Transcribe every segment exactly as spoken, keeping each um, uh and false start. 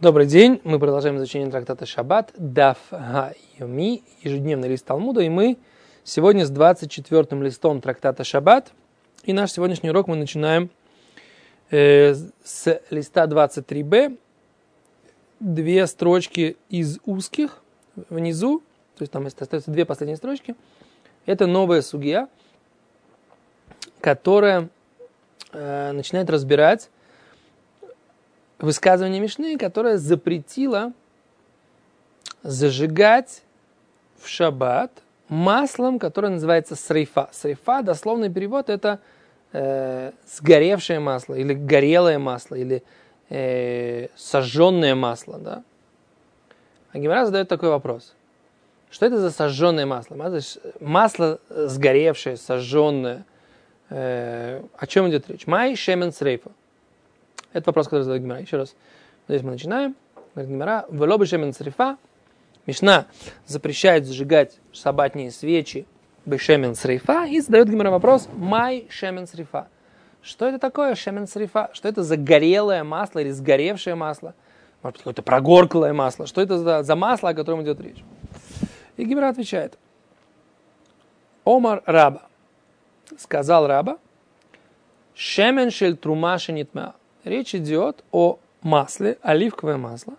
Добрый день, мы продолжаем изучение трактата Шаббат, Даф Ха-Йоми, ежедневный лист Талмуда, и мы сегодня с двадцать четвёртым листом трактата Шаббат, и наш сегодняшний урок мы начинаем э, с листа двадцать три бэ, две строчки из узких внизу, то есть там остаются две последние строчки, это новая сугия, которая э, начинает разбирать высказывание Мишны, которое запретило зажигать в шаббат маслом, которое называется срейфа. Срейфа, дословный перевод, это э, сгоревшее масло, или горелое масло, или э, сожженное масло. Да? А Гемара задает такой вопрос. Что это за сожженное масло? Масло сгоревшее, сожженное. Э, о чем идет речь? Май шемен срейфа. Это вопрос, который задает Гемара. Еще раз. Здесь мы начинаем. Говорит Гемара, «Вело бешемен срейфа». Мишна запрещает зажигать шаббатные свечи бешемен срейфа. И задает Гемара вопрос, «Май шемен срейфа». Что это такое шемен срейфа? Что это за горелое масло или сгоревшее масло? Может быть, какое-то прогорклое масло? Что это за, за масло, о котором идет речь? И Гемара отвечает, «Омар раба». Сказал раба, «Шемен шель трума шенитмеа». Речь идет о масле, оливковое масло,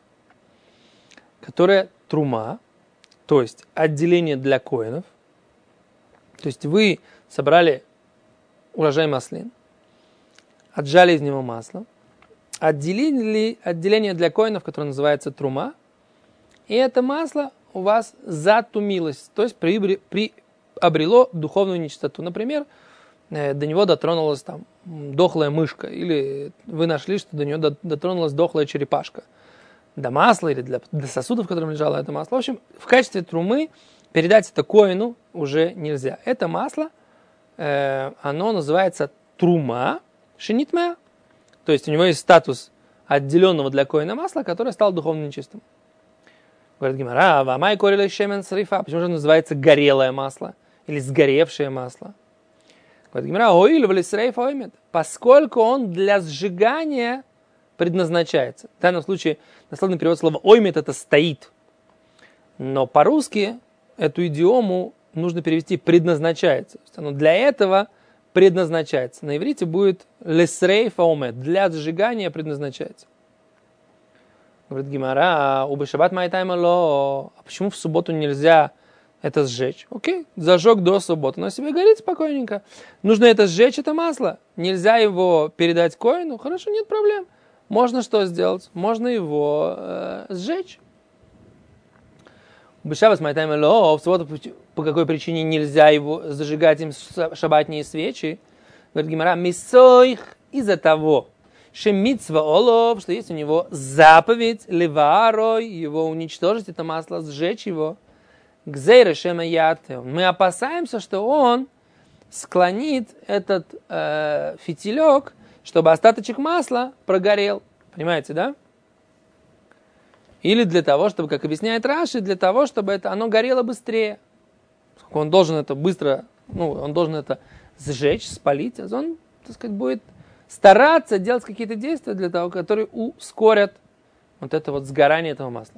которое трума, то есть отделение для коэнов. То есть вы собрали урожай маслин, отжали из него масло, отделили отделение для коэнов, которое называется трума, и это масло у вас затумилось, то есть приобрело духовную нечистоту. Например, до него дотронулась там дохлая мышка, или вы нашли, что до него дотронулась дохлая черепашка. До масла или для, для сосудов, в котором лежало это масло. В общем, в качестве трумы передать это коэну уже нельзя. Это масло, э, оно называется трума шенитмеа, то есть у него есть статус отделенного для коэна масла, которое стало духовно нечистым. Говорит Гемара, вамай корили шемен срейфа. Почему же оно называется горелое масло или сгоревшее масло? Говорит Гемара, оиль в лисрейфа оймет, поскольку он для сжигания предназначается. В данном случае дословный перевод слова оймет это стоит. Но по-русски эту идиому нужно перевести предназначается. То есть оно для этого предназначается. На иврите будет лисрейфа оймет, для сжигания предназначается. Говорит Гемара, у бешаббат майтайма ло, а почему в субботу нельзя это сжечь? Окей, зажег до субботы, но себе горит спокойненько. Нужно это сжечь, это масло. Нельзя его передать коэну? Хорошо, нет проблем. Можно что сделать? Можно его э, сжечь. Бешаббат майтайма ло, в субботу по какой причине нельзя его зажигать им шаббатные свечи? Говорит Гемара, мисойх, из-за того, что мицва олов, что есть у него заповедь леварой, его уничтожить, это масло, сжечь его. Мы опасаемся, что он склонит этот э, фитилек, чтобы остаточек масла прогорел. Понимаете, да? Или для того, чтобы, как объясняет Раши, для того, чтобы это, оно горело быстрее. Он должен это быстро, ну, он должен это сжечь, спалить, а он, так сказать, будет стараться делать какие-то действия для того, которые ускорят вот это вот сгорание этого масла.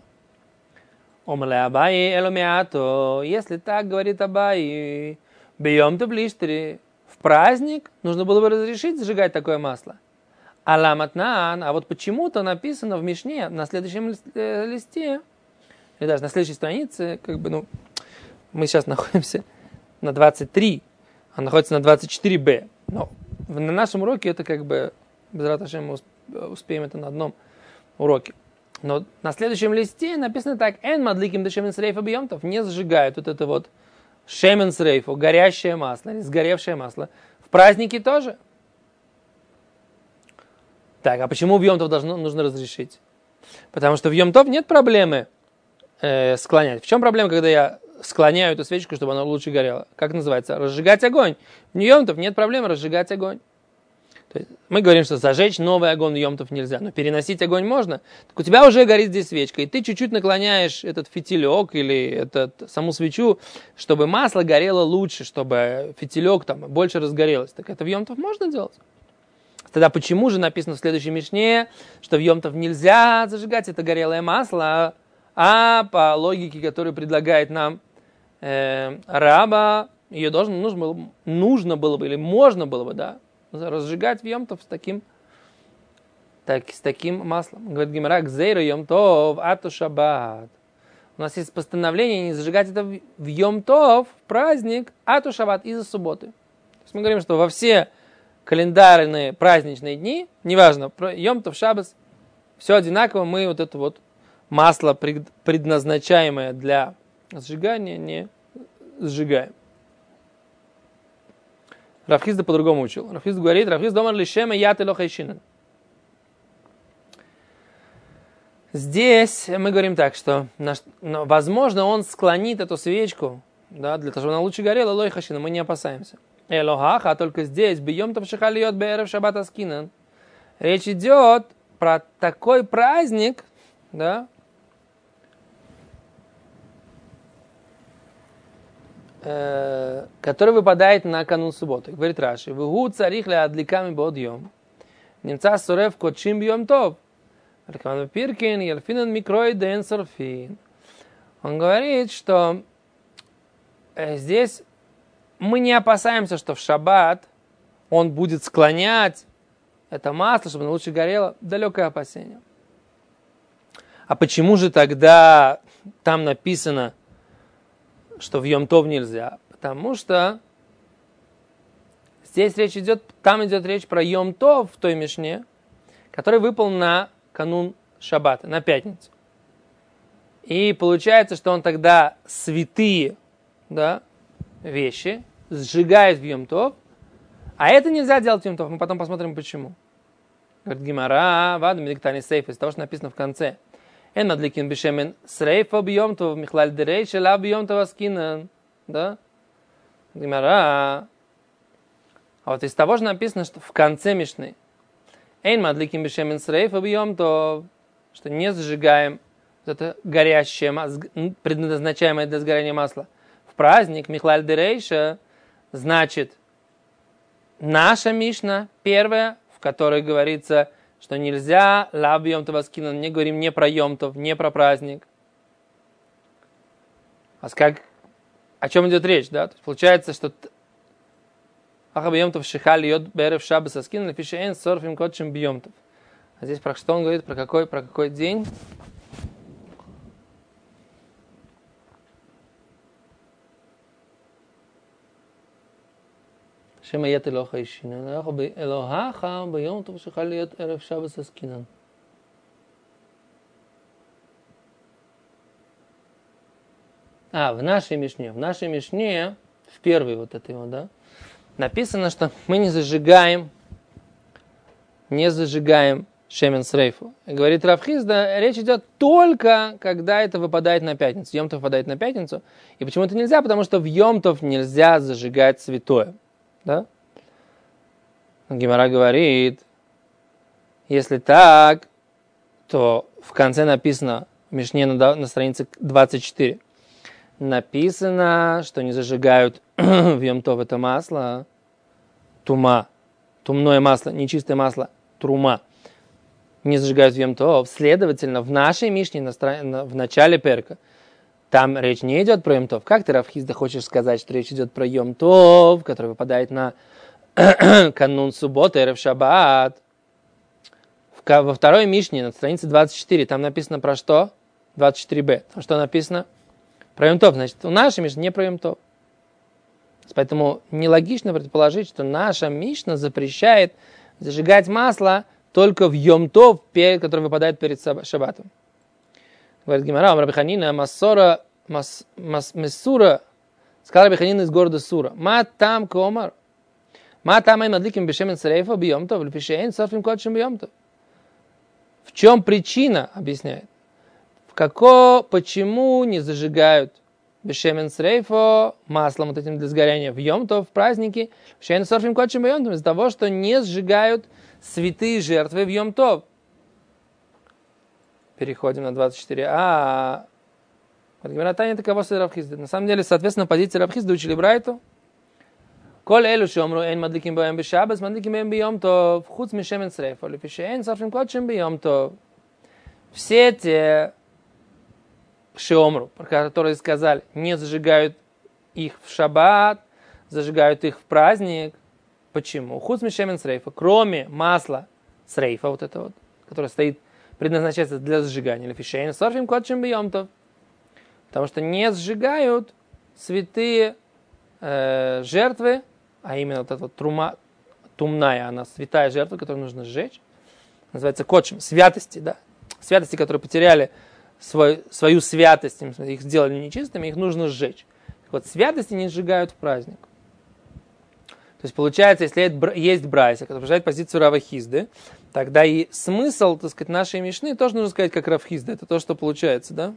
Если так говорит Абай, бьем то блиштери, в праздник нужно было бы разрешить сжигать такое масло. Аламатнан, а вот почему-то написано в Мишне на следующем листе, или даже на следующей странице, как бы, ну, мы сейчас находимся на двадцать три, а находится на двадцать четыре бэ. Но на нашем уроке это как бы, без раташи мы успеем это на одном уроке. Но на следующем листе написано так, «Эн мадликим да шемен срейфа бьемтов», не сжигают вот это вот шемен срейфу, горящее масло, или сгоревшее масло. В праздники тоже. Так, а почему в Йом-Тов должно, нужно разрешить? Потому что в Йом-Тов нет проблемы э, склонять. В чем проблема, когда я склоняю эту свечку, чтобы она лучше горела? Как называется? Разжигать огонь. В Йом-Тов нет проблемы разжигать огонь. То есть мы говорим, что зажечь новый огонь в Йом-Тов нельзя, но переносить огонь можно. Так у тебя уже горит здесь свечка, и ты чуть-чуть наклоняешь этот фитилек или этот, саму свечу, чтобы масло горело лучше, чтобы фитилек там больше разгорелось. Так это в Йом-Тов можно делать? Тогда почему же написано в следующей Мишне, что в Йом-Тов нельзя зажигать это горелое масло, а по логике, которую предлагает нам э, Раба, ее должно, нужно, было, нужно было бы или можно было бы, да, разжигать в Йом-Тов с таким, так, с таким маслом. Говорит Гемара, Гзейра Йом-Тов, ату Шаббат. У нас есть постановление не зажигать это в Йом-Тов, в праздник, ату Шаббат, из-за субботы. То есть мы говорим, что во все календарные праздничные дни, неважно, Йом-Тов, Шаббат, все одинаково, мы вот это вот масло, предназначаемое для сжигания, не сжигаем. Рав Хизда по-другому учил. Рав Хизда говорит, Рав Хизда омар лишема ят эло хайшинан. Здесь мы говорим так, что, возможно, он склонит эту свечку, да, для того, чтобы она лучше горела, элой хайшинан, мы не опасаемся. Элохаха, а только здесь, бьем-тов шихалиот беэрев шаббат аскинан. Речь идет про такой праздник, да, э, который выпадает на канун субботы. Говорит Раши, «Вегу царих ле адликами бодьем, немца сурев кочим бьем тов, рекаман пиркин, елфинан микрой дэн сорфин». Он говорит, что э, здесь мы не опасаемся, что в шаббат он будет склонять это масло, чтобы оно лучше горело. Далекое опасение. А почему же тогда там написано, что в Йом-Тов нельзя? Потому что здесь речь идет, там идет речь про Йом-Тов в той Мишне, который выпал на канун шаббата, на пятницу. И получается, что он тогда святые, да, вещи сжигает в Йом-Тов, а это нельзя делать в Йом-Тов. Мы потом посмотрим, почему. Говорит Гемара, ваду медиктани сейф, из того, что написано в конце. Эн мадликин бешемен срейфа бьем-тов, михлаль дерей, шела бьем-тов аскинан. Да? Гемара. А вот из того же написано, что в конце Мишны. Эн мадликин бешемен срейфа бьем-тов, что не зажигаем это горящее масло, предназначаемое для сгорания масла. В праздник Михлаль Дерейша, значит, наша Мишна, первая, в которой говорится, что нельзя лаб Йом-Тов аскинан, не говорим не про Йом-Тов, не про праздник. А как, о чем идет речь, да? То есть получается, что Ахаба Йом-Тов шихали йод берев шаббас аскинан, лефише эн сорфим котшим бьем-тов. А здесь про что он говорит, про какой, про какой день? Шема ят элоха ишинан, элохаха бьем-тов шихали йод берев шаббас аскинан. А, в нашей Мишне, в нашей Мишне, в первой вот этой вот, да, написано, что мы не зажигаем, не зажигаем шемен срейфу. Говорит Рав Хизда, речь идет только, когда это выпадает на пятницу. Йом-Тов выпадает на пятницу. И почему это нельзя? Потому что в Йом-Тов нельзя зажигать святое. Да? Гемара говорит, если так, то в конце написано, в Мишне на, на странице двадцать четыре, написано, что не зажигают в Йом-Тов это масло, тума, тумное масло, нечистое масло, трума, не зажигают в Йом-Тов. Следовательно, в нашей Мишне, на стра... в начале перка, там речь не идет про Йом-Тов. Как ты, Рав Хизда, хочешь сказать, что речь идет про Йом-Тов, который выпадает на канун субботы, эрев шаббат? Во второй Мишне, на странице двадцать четыре, там написано про что? двадцать четыре бэ. Там что написано? Про Йом-Тов. Значит, у нашей Мишны не про Йом-Тов. Поэтому нелогично предположить, что наша Мишна запрещает зажигать масло только в Йом-Тов, который выпадает перед шаббатом. Говорит Гемара, Раби Ханина, Массора, мас, мас, Мессура, сказал Раби Ханина из города Сура. Ма там комар. Ма там ай мадликим бешемен срейфа бьем-тов, лепишеин сорфим котшим бьем-тов. В чем причина, объясняет. В како, почему не зажигают бешемен срейфа маслом вот этим для сгорания в Йом-Тов, в праздники, лепишеин сорфим котшим бьем-тов, из-за того, что не сжигают святые жертвы в Йом-Тов. Переходим на двадцать четыре. А, на самом деле, соответственно, позиция Рав Хизда учили Брайту. כל אלו שאומרו אין מדליקים בהם בשבת, מדליקים בהם ביום טוב, חוץ משמן שריפה, לפי שאין שורפים קודשים ביום טוב. Все те, шеомру, которые сказали, не зажигают их в шаббат, зажигают их в праздник. Почему? Худ мишемен срейфа, кроме масла срейфа, вот это вот, которое стоит, предназначается для зажигания, лефишейн, сорфим кодшим бьем-то. Потому что не сжигают святые э, жертвы, а именно вот эта вот трума, тумная, она святая жертва, которую нужно сжечь. Называется кодшим, святости, да. Святости, которые потеряли свой, свою святость, их сделали нечистыми, их нужно сжечь. Так вот, святости не сжигают в праздник. То есть, получается, если есть брайса, который приезжает позицию Рава Хизды, тогда и смысл, так сказать, нашей мишны тоже нужно сказать, как Рав Хизда. Это то, что получается, да?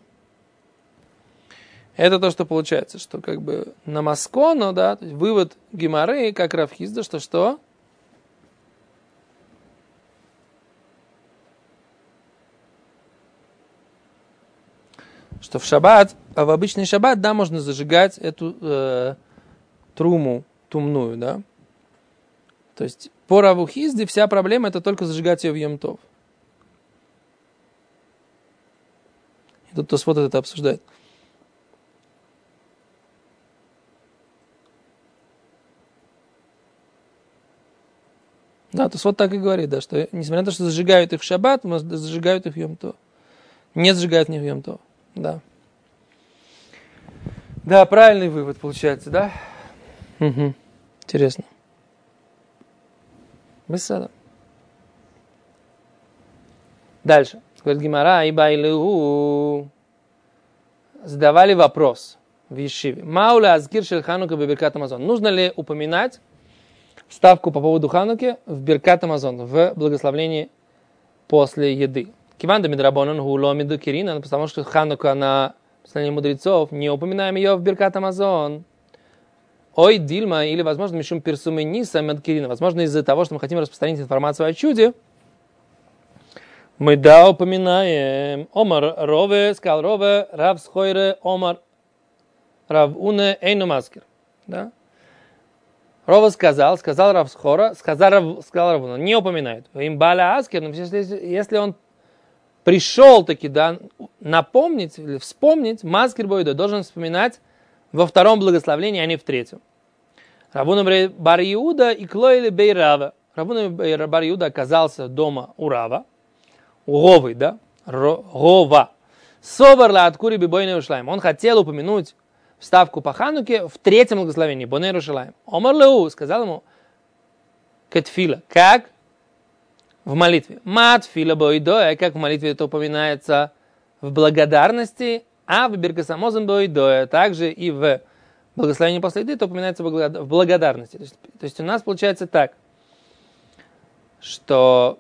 Это то, что получается, что как бы на Маскону, да, то есть вывод Гемары, как Рав Хизда, что что? Что в шаббат, а в обычный шаббат, да, можно зажигать эту э, труму тумную, да. То есть по Раву Хизде вся проблема это только зажигать ее в Йом Тов. И тут Тосфот это обсуждает. Да, Тосфот так и говорит, да, что несмотря на то, что зажигают их в шаббат, зажигают их в Йом Тов. Не зажигают их в Йом Тов. Да. Да, правильный вывод получается, да? Угу. Интересно. Беседа. Дальше. Говорит Гемара, и байлеу. Задавали вопрос в Ешиве. Мауля азгир шель Ханука бебиркат Амазон. Нужно ли упоминать вставку по поводу Хануки в Биркат Амазон, в благословении после еды? Киванда мидрабонан гуло миду кирина, потому что Ханука на послании мудрецов, не упоминаем ее в Биркат Амазон. Ой, Дильма, или, возможно, мишум персумы ниса медкирина. Возможно, из-за того, что мы хотим распространить информацию о чуде, мы, да, упоминаем. Омар Рове, сказал Рове, Рав Схойре, Омар Рав Уне, Эйну Маскер. Да? Рове сказал, сказал Рав Схора, сказал Рав, сказал Рав Уне, не упоминает. Им Баля Аскер, но если, если он пришел таки, да, напомнить или вспомнить, Маскер Бойдо должен вспоминать во втором благословении, а не в третьем. Равуна бар Иуда и Клоили бей Рава. Равуна бар Иуда оказался дома у Рава, у Говы, да, Гова. Собарла от Кури бибойна Иерушалаим. Он хотел упомянуть вставку по Хануке в третьем благословении, Боней Иерушалаим. Омар Леу сказал ему, Кетфила, как в молитве. Матфила бойдоя, как в молитве это упоминается в благодарности, а в Биркасамозен бойдоя, также и в благословении после еды это упоминается в благодарности. То есть, то есть у нас получается так, что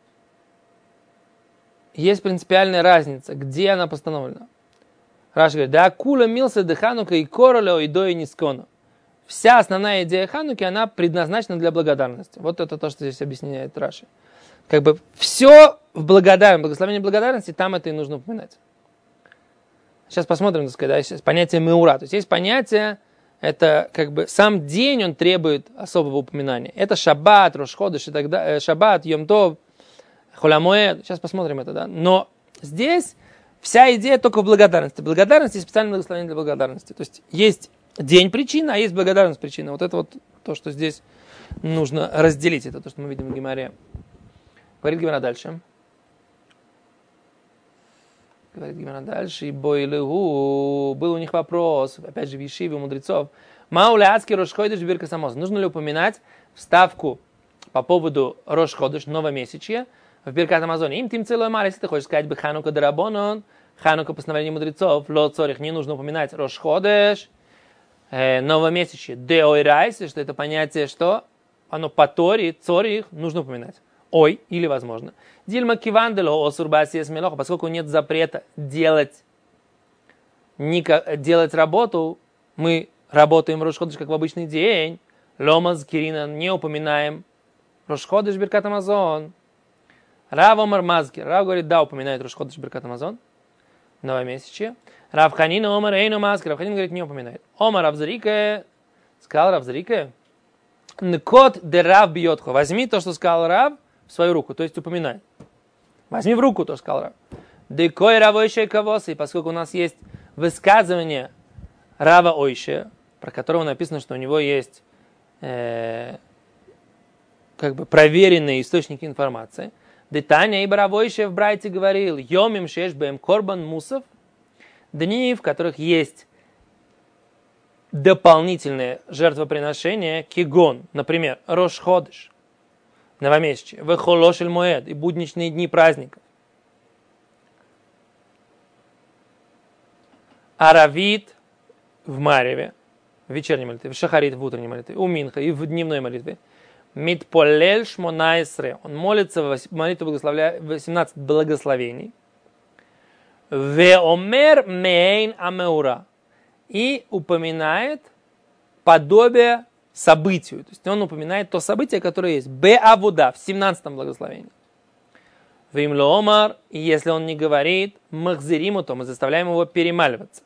есть принципиальная разница, где она постановлена. Раши говорит, да кула милса де Ханука и короля ойдоя нискона. Вся основная идея Хануки, она предназначена для благодарности. Вот это то, что здесь объясняет Раши. Как бы все в благодарности, благословение благодарности, там это и нужно упоминать. Сейчас посмотрим, так сказать, да, сейчас понятие меура. То есть есть понятие, это как бы сам день, он требует особого упоминания. Это шаббат, Рош-ходеш и так далее, шаббат, Йом Тов, Холямоэд. Сейчас посмотрим это, да. Но здесь вся идея только в благодарности. Благодарность и специальное благословение для благодарности. То есть есть день причина, а есть благодарность причина. Вот это вот то, что здесь нужно разделить. Это то, что мы видим в Гемаре. Говорит Гемара дальше. Говорит Гемара дальше. И бойлегу. Был у них вопрос, опять же, в Ешиве у мудрецов. Мауля адский Рош-ходеш Биркас Амазон. Нужно ли упоминать вставку по поводу Рош-ходеш, новомесячья, в Биркат Амазоне? Им тим целой мар, если ты хочешь сказать бы Ханука дарабонон, Ханука постановление мудрецов, ло цорих, не нужно упоминать Рош-ходеш, э, новомесячье, деойрайс, что это понятие, что оно по Торе, цорих, нужно упоминать. Ой, или возможно. Дильма кивандело осурбасия смелоха, поскольку нет запрета делать, делать работу, мы работаем Рош-ходеш как в обычный день. Ломаз Кирина, не упоминаем Рош-ходеш Биркат Амазон. Рав Омар Мазкир. Рав говорит, да, упоминает Рош-ходеш Биркат Амазон. Новомесячье. Рав Ханина Омар Эйну Мазкир. Рав Ханин говорит, не упоминает. Омар Рав Зарике. Сказал Рав Зарике. Нкот де Рав бьетхо. Возьми то, что сказал Рав, в свою руку, то есть упоминай. Возьми в руку то, что сказал Рав. Декой Рав Ойше кавосы, поскольку у нас есть высказывание Рава Ойше, про которого написано, что у него есть э, как бы проверенные источники информации. Детаня ибо Рав Ойше в Брайте говорил, йомим шеш бэм корбан мусов, дни, в которых есть дополнительные жертвоприношения, кигон, например, Рош Ходыш, новомесячие, Вехолошель Моэд и будничные дни праздников. Аравит в Мареве, в вечерней молитве, в Шахарит в утренней молитве, у Минха и в дневной молитве. Митполель Шмонайсре, он молится в молитве благословля... восемнадцать благословений. Веомер мейн амеура. И упоминает подобие событию. То есть он упоминает то событие, которое есть. Беавуда в семнадцатом благословении. Вимлоомар, и если он не говорит, махзириму, то мы заставляем его перемаливаться.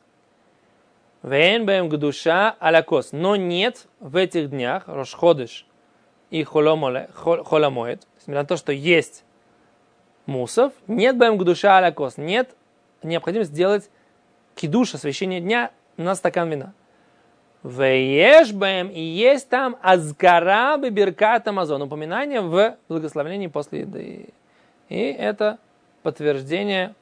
Вейн бэм гдуша алякос. Но нет в этих днях, Рошходыш и Холомоэд, несмотря на то, что есть мусов, нет бэм гдуша алякос. Нет необходимости сделать кидуш, освящение дня, на стакан вина. Веешбэм, и есть там азгара бибиркат амазон, упоминание в благословении после еды. И это подтверждение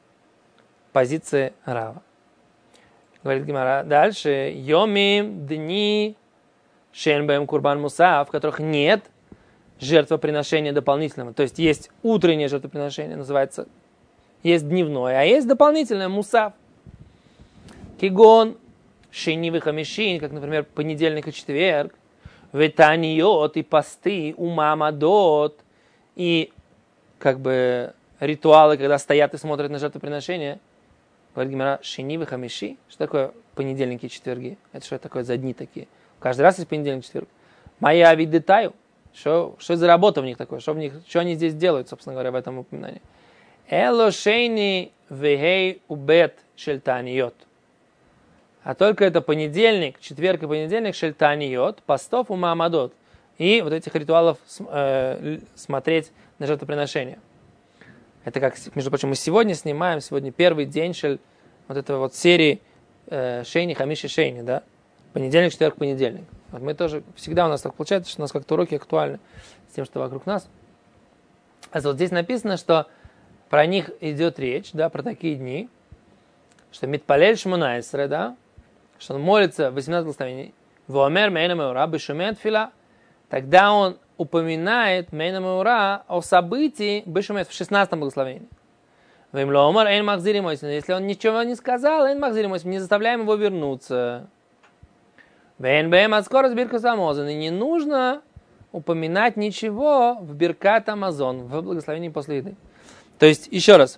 позиции Рава. Говорит Гемара дальше. Йомим, дни, шенбэм курбан муса, в которых нет жертвоприношения дополнительного. То есть есть утреннее жертвоприношение, называется, есть дневное, а есть дополнительное мусав. Кигон, шени вихамишин, как, например, понедельник и четверг, ветаниот и посты, умамадот, и как бы ритуалы, когда стоят и смотрят на жертвоприношение. Говорит Гемара, шени вихамиши, что такое понедельники и четверги? Это что такое за дни такие? Каждый раз есть понедельник и четверг. Моя видетаю, что, что за работа в них такое? Что, в них, что они здесь делают, собственно говоря, в этом упоминании? Эло шейни вехей убет шельтаниот. А только это понедельник, четверг и понедельник, шельтаниот, постов у маамадот. И вот этих ритуалов э, смотреть на жертвоприношение. Это как, между прочим, мы сегодня снимаем, сегодня первый день шель, вот этой вот серии э, Шейни, Хамиши, Шейни, да? Понедельник, четверг, понедельник. Вот мы тоже, всегда у нас так получается, что у нас как-то уроки актуальны с тем, что вокруг нас. А вот здесь написано, что про них идет речь, да, про такие дни, что Митпалель Шмунайсре, да, что он молится в восемнадцать благословений, Вомер Мейна Меура Бешумет Фила, тогда он упоминает Мейна Меура о событии Бешумет в шестнадцатом благословении. Вимлоомар Эйн Махзири Мойсин, если он ничего не сказал, Эйн Махзири Мойсин, не заставляем его вернуться. Вейн Бэм Аскор с Биркас Амазон, и не нужно упоминать ничего в Биркат Амазон, в благословении после еды. То есть, еще раз,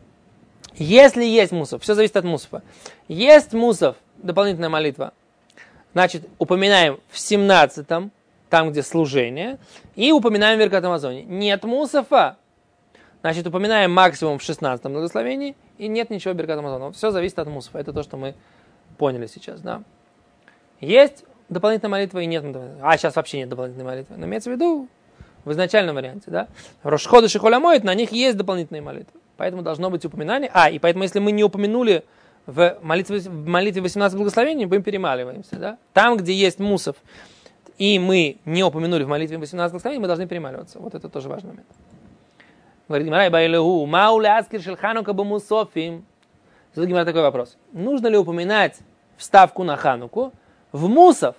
если есть мусов, все зависит от мусова. Есть мусов, дополнительная молитва, значит, упоминаем в семнадцатом, там, где служение, и упоминаем в Биркат Амазоне. Нет мусафа, значит, упоминаем максимум в шестнадцатом благословении, и нет ничего в Биркат Амазона. Все зависит от мусафа. Это то, что мы поняли сейчас, да. Есть дополнительная молитва и нет. А сейчас вообще нет дополнительной молитвы. Но имеется в виду в изначальном варианте, да. Рош Ходыш и Холомоэд, на них есть дополнительные молитвы. Поэтому должно быть упоминание. А, и поэтому, если мы не упомянули в молитве, в молитве восемнадцать благословений, мы перемаливаемся, да. Там, где есть мусов, и мы не упомянули в молитве восемнадцать благословений, мы должны перемаливаться. Вот это тоже важный момент. Говорит Гемара, Байлеху, Мауле Аскир Шельханука Бамусофим. Задает Гемара такой вопрос. Нужно ли упоминать вставку на Хануку в мусов?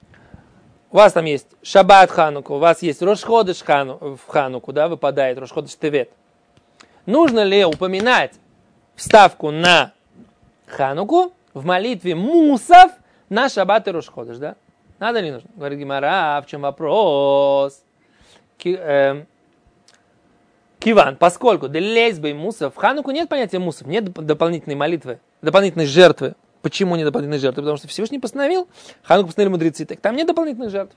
У вас там есть Шаббат Хануку, у вас есть Рош Ходыш Хану, в Хануку, да, выпадает Рош Ходыш Тевет. Нужно ли упоминать вставку на Хануку в молитве мусов на Шаббат и Рош Ходыш, да? Надо ли нужно? Говорит Гемара, в чем вопрос? Ки, э, Киван, поскольку делейсбей мусов, в Хануку нет понятия мусов, нет дополнительной молитвы, дополнительной жертвы. Почему нет дополнительной жертвы? Потому что Всевышний постановил, Хануку постановили мудрецы, так там нет дополнительных жертв.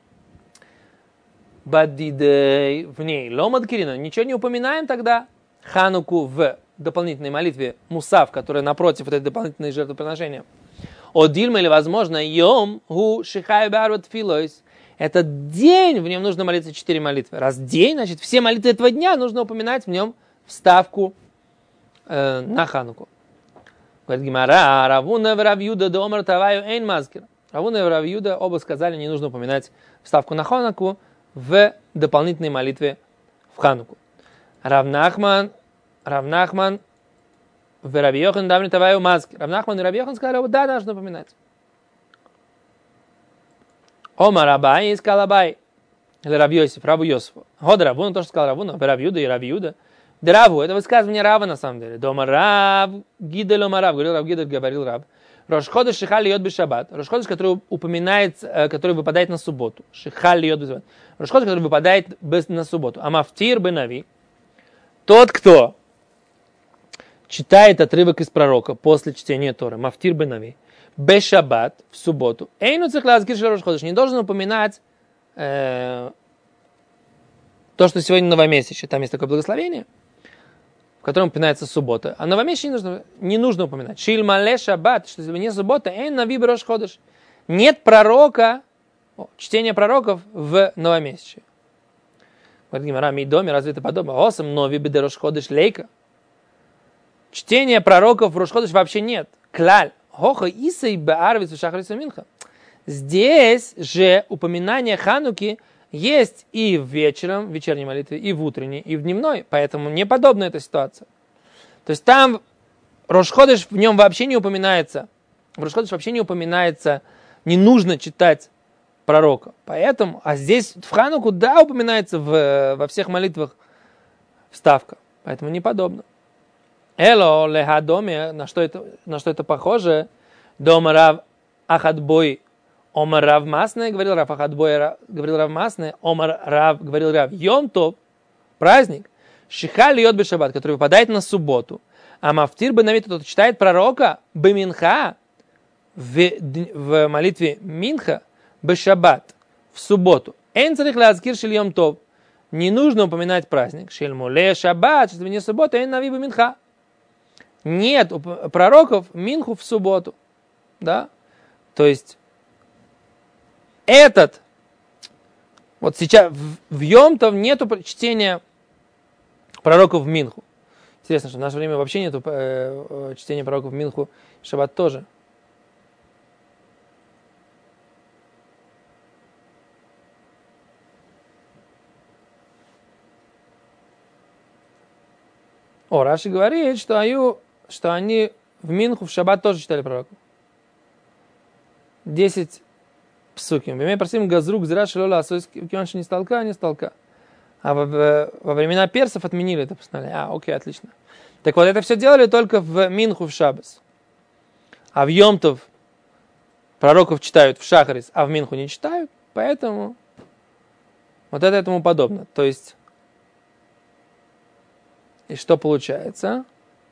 Бадидей в ней ломад кирина, ничего не упоминаем тогда Хануку в дополнительной молитве мусав, которая напротив этой дополнительной жертвоприношения. О дильма или возможно йом гу шихай барват филойс, Этот день, в нем нужно молиться четыре молитвы. Раз в день, значит, все молитвы этого дня нужно упоминать в нем вставку э, на Хануку. Говорит Гемара, Равуна в Равьюда до Омар Таваю эйн мазкир. Равуна и Равьюда оба сказали, не нужно упоминать вставку на Хануку в дополнительной молитве в Хануку. Равнахман, Равнахман в Равьёхан давни Таваю мазкир. Равнахман и Равьёхан сказали, да, нужно упоминать. Омар Абай, сказал Абай, или Рав Йосиф, Рабу Йосифу. Год Равуна тоже сказал Равуна, Равьюда и Равьюда. Драву, это высказывание Рава на самом деле. Дома Рав, Гидель Ома Рав, говорил Рав Гидель, говорил Рав. Рошходыш Шихаль Йод Бешаббат. Рошходыш, который упоминается, который выпадает на субботу. Шихаль Йод Бешаббат. Рошходыш, который выпадает на субботу. А Мафтир Бенави, тот, кто читает отрывок из пророка после чтения Торы, Мафтир Бенави, Бешаббат, в субботу, Эйну Цихлаз Гиршел Рошходыш, не должен упоминать э, то, что сегодня новомесячие. Там есть такое благословение, в котором упоминается суббота. А новомесячие не нужно, не нужно упоминать. Шильмале шаббат, что если не суббота, эн нави брош ходыш. Нет пророка, о, чтения пророков в новомесячие. Говорит Гемара, ми доме, разве это подобно? Осам нови беде рош ходыш лейка. Чтения пророков в рош ходыш вообще нет. Клаль. Хоха исай баарвис шахриса минха. Здесь же упоминание Хануки есть и в вечером, в вечерней молитве, и в утренней, и в дневной. Поэтому не подобна эта ситуация. То есть там Рош Ходеш в нем вообще не упоминается. В Рош Ходеш вообще не упоминается, не нужно читать пророка. Поэтому, а здесь в Хануку, да, упоминается в, во всех молитвах вставка. Поэтому не подобно. Эло лехадоме, на что это, на что это похоже? Дома Рав Ахадбой Омар Рав Масне, говорил Рав Ахадбой, говорил Рав Масне, Омар Рав, говорил Рав Йом Тов, праздник, Шихаль Йод Бешаббат, который выпадает на субботу, а Мафтир Бенави, тот читает пророка Беминха в, в молитве Минха Бешаббат в субботу. Эн царих лазкир шель Йом Тов, не нужно упоминать праздник, шель Моле Шаббат, что не суббота, эн нави Беминха. Нет пророков Минху в субботу, да, то есть этот, вот сейчас в, в Йом-Тов нету чтения пророков в Минху. Интересно, что в наше время вообще нету э, чтения пророков в Минху, в Шаббат тоже. О, Раши говорит, что, аю, что они в Минху в Шаббат тоже читали пророков. Десять псуким. Бемей просим газрук зра шелола асойски не столка, не столка. А во, во времена персов отменили это постановление. А, окей, отлично. Так вот, это все делали только в Минху в Шаббас. А в Йом-Тов пророков читают в Шахарис, а в Минху не читают. Поэтому вот это этому подобно. То есть, и что получается?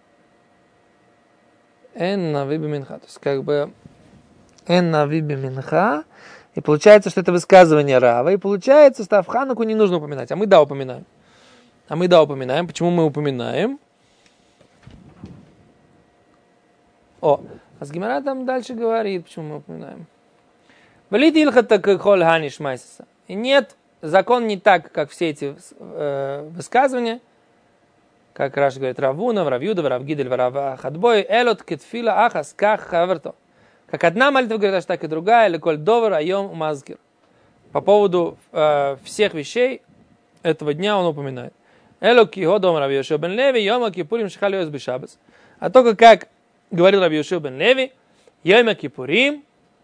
Эн нави биминха. То есть, как бы Эн нави биминха. И получается, что это высказывание Рава. И получается, что в Хануку не нужно упоминать. А мы да упоминаем. А мы да упоминаем. Почему мы упоминаем? О, а с Гемара там дальше говорит, почему мы упоминаем. И нет, закон не так, как все эти э, высказывания. Как Раши говорит, Равуна, Равьюда, Равгидель, Равахадбой, Элот, Кетфила, Ахас, Ках, Хаверто. Как одна молитва говорит, так и другая, или коль довар, айом, мазгир. По поводу э, всех вещей этого дня он упоминает. Элоки, Ходом, Рав Йошуа бен Леви, Йома Кипурим, Шихалиос Бешабас. А только как говорил Рав Йошуа бен Леви, Йома Кипурим,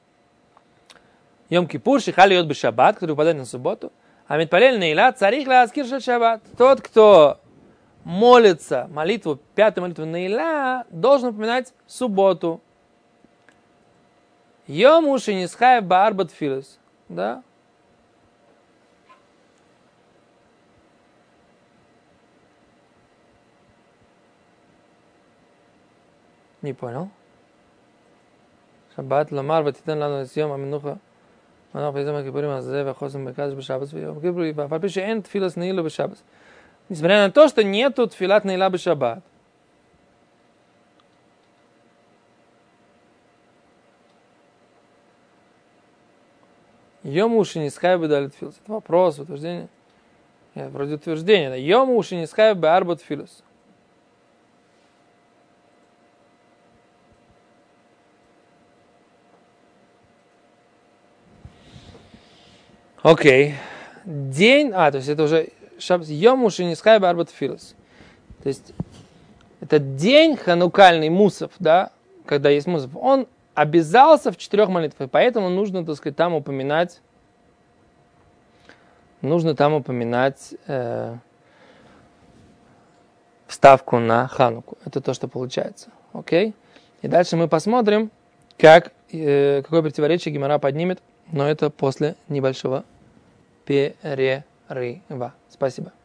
Йом Кипур, Шихалиос Бешабат, который выпадает на субботу, а Митпалель Нейла, Царих Лааскир Шель Шаббат. Тот, кто молится молитву, пятую молитву Нейла, должен упоминать субботу. Йом уши нисхаев баарбат филус. Да? Не понял. Шаббат ламар ватитан лану сьем аминуха. Манах пейзам кипурим азе вахосам бекадыш бешаббас вьем кипур и вафар пише эн тфилас неилу бешаббас. Несмотря на то, что нету тфилат нейла бешаббат. Йом уши не схай бы дали тфилус. Это вопрос, утверждение. Нет, вроде утверждение. Да. Йом уши не схай бы арбат тфилус. Окей. День, а, то есть это уже шаббат. Йом уши не схай бы арбат тфилус. То есть это день ханукальный мусов, да, когда есть мусов. Он обязался в четырех молитвах, поэтому нужно, так сказать, там упоминать, нужно там упоминать э, вставку на Хануку. Это то, что получается. Окей? И дальше мы посмотрим, как, э, какое противоречие Гемара поднимет, но это после небольшого перерыва. Спасибо.